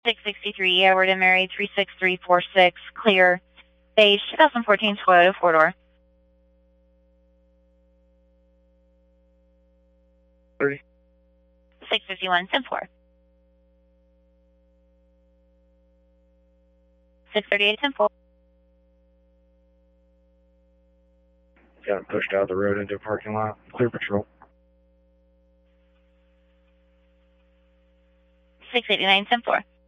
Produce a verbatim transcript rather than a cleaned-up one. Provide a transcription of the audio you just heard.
six sixty-three, Edward and Mary, three six three four six, clear. Beige, twenty fourteen Toyota four-door. thirty. six fifty-one, ten four. six thirty-eight, ten four. Got him pushed out of the road into a parking lot. Clear patrol. six eighty-nine, ten four.